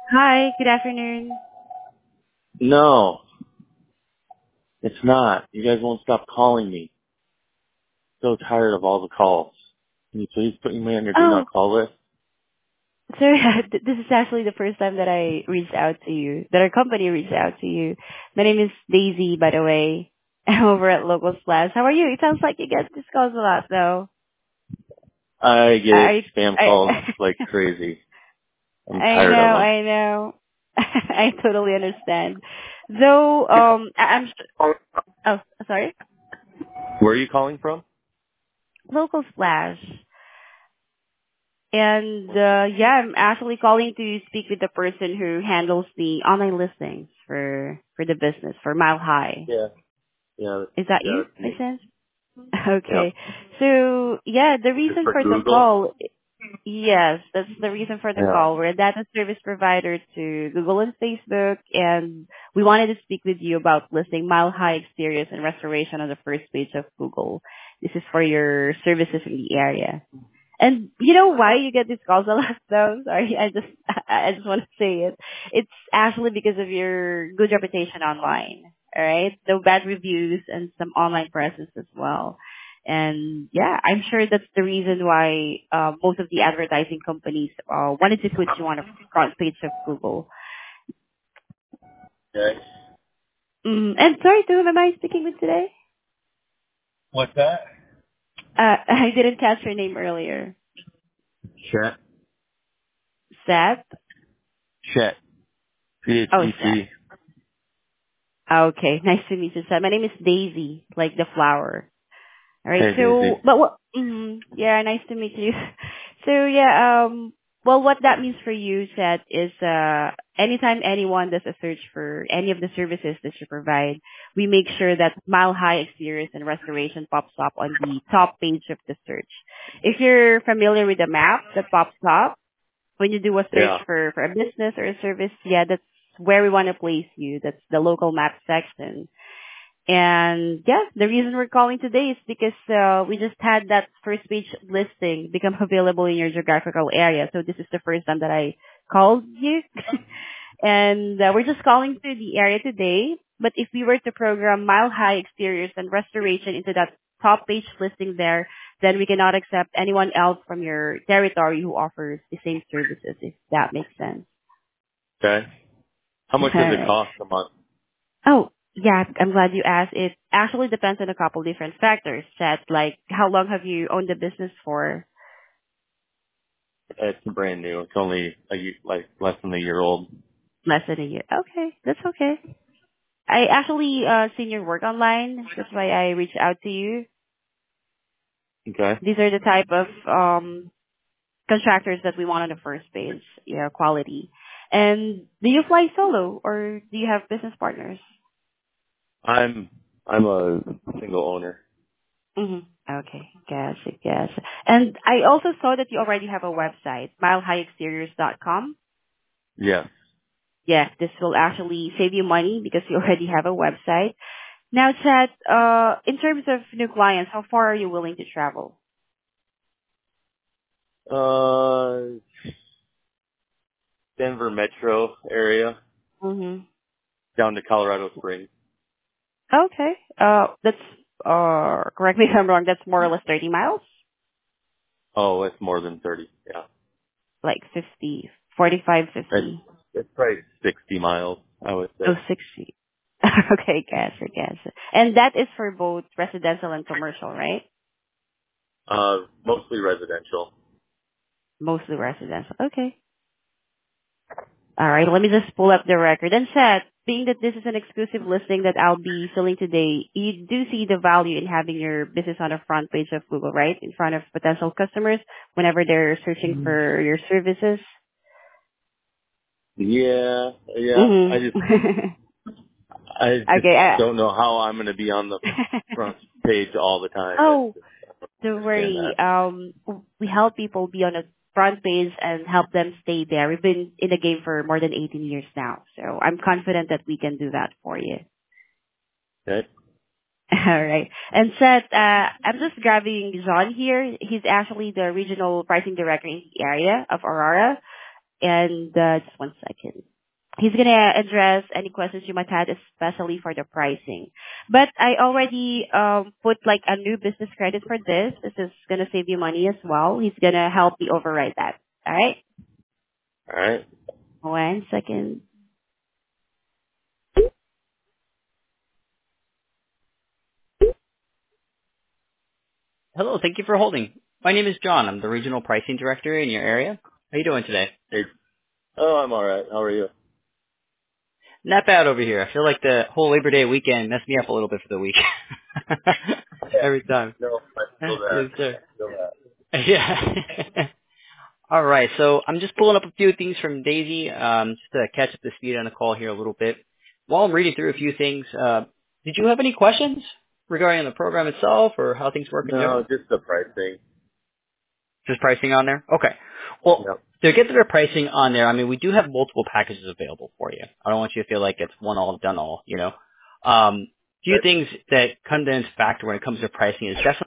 Hi, good afternoon. No, it's not. You guys won't stop calling me. So tired of all the calls. Can you please put me on your do Oh, not call list? sorry, this is actually the first time that I reached out to you, that our company reached out to you. My name is Daisy, by the way. I'm over at Local Splash. How are you? It sounds like you get this calls a lot, though. I get I, spam I, calls like crazy. I'm I know, tired of them. I know. I totally understand. Though, oh, sorry? Where are you calling from? Local Splash. And yeah, I'm actually calling to speak with the person who handles the online listings for the business for Mile High. Yeah, yeah, Is that yeah, you, that's by me. chance? Yep. Okay. So yeah, the Just reason for for the Google? call, yes, that's the reason for the Yeah. call. We're a data service provider to Google and Facebook, and we wanted to speak with you about listing Mile High exteriors and restoration on the first page of Google. This is for your services in the area. And you know why you get these calls a lot though? Sorry, I just want to say it. It's actually because of your good reputation online. All right? No bad reviews and some online presence as well. And yeah, I'm sure that's the reason why most of the advertising companies wanted to put you on a front page of Google. Okay. And sorry, to whom am I speaking with today? What's that? I didn't catch your name earlier. Chet. Seth? Chet. Oh, Seth. CHET. Okay, nice to meet you, sir. My name is Daisy, like the flower. All right. Hey, So, Daisy. but what? Yeah, nice to meet you. So yeah, well, what that means for you, Seth, is anytime anyone does a search for any of the services that you provide, we make sure that Mile High Exteriors and Restoration pops up on the top page of the search. If you're familiar with the map that pops up when you do a search Yeah. for a business or a service, yeah, that's where we want to place you. That's the local map section. And yeah, the reason we're calling today is because we just had that first page listing become available in your geographical area. So this is the first time that I called you. And we're just calling to the area today. But if we were to program Mile High Exteriors and Restoration into that top page listing there, then we cannot accept anyone else from your territory who offers the same services, if that makes sense. Okay. How All much does it right. cost a month? Oh, yeah, I'm glad you asked. It actually depends on a couple different factors, Chet, like how long have you owned the business for? It's brand new. It's only like less than a year old. Less than a year. Okay, that's okay. I actually seen your work online. That's why I reached out to you. Okay. These are the type of contractors that we want on the first page, yeah, quality. And do you fly solo or do you have business partners? I'm I'm a single owner. Mm-hmm. Okay, gotcha, gotcha. And I also saw that you already have a website, milehighexteriors.com. Yes. Yeah, this will actually save you money because you already have a website. Now, Chad, in terms of new clients, how far are you willing to travel? Uh, Denver metro area Mm-hmm. down to Colorado Springs. Okay. That's, correct me if I'm wrong, that's more or less 30 miles? Oh, it's more than 30. Yeah. Like 50, 45, It's 50. it's probably 60 miles, I would Oh, say. 60. Okay, gotcha, gotcha. And that is for both residential and commercial, right? Mostly residential. Mostly residential. Okay. All right, let me just pull up the record. And Seth, being that this is an exclusive listing that I'll be filling today, you do see the value in having your business on the front page of Google, right? In front of potential customers whenever they're searching Mhm. for your services. Yeah, yeah. Mm-hmm. I just Okay. don't know how I'm going to be on the front page all the time. Oh, I don't understand worry. that. We help people be on the front page and help them stay there. We've been in the game for more than 18 years now, so I'm confident that we can do that for you. Okay. All right. And Seth, I'm just grabbing John here. He's actually the regional pricing director in the area of Aurora. and just one second. He's going to address any questions you might have, especially for the pricing. But I already put like a new business credit for this. This is going to save you money as well. He's going to help me override that. All right? All right. 1 second. Hello, thank you for holding. My name is John. I'm the regional pricing director in your area. How you doing today? Hey. Oh, I'm all right. How are you? Not bad over here. I feel like the whole Labor Day weekend messed me up a little bit for the week. Every time. No, I feel that. Yes, sir. I feel that. Yeah. All right. So I'm just pulling up a few things from Daisy, just to catch up the speed on the call here a little bit. While I'm reading through a few things, did you have any questions regarding the program itself or how things work in No, general? just the pricing. Just pricing on there? Okay. Well, Yep. to get to the pricing on there, I mean, we do have multiple packages available for you. I don't want you to feel like it's one all done all, you know. Few Right. things that come into factor when it comes to pricing is definitely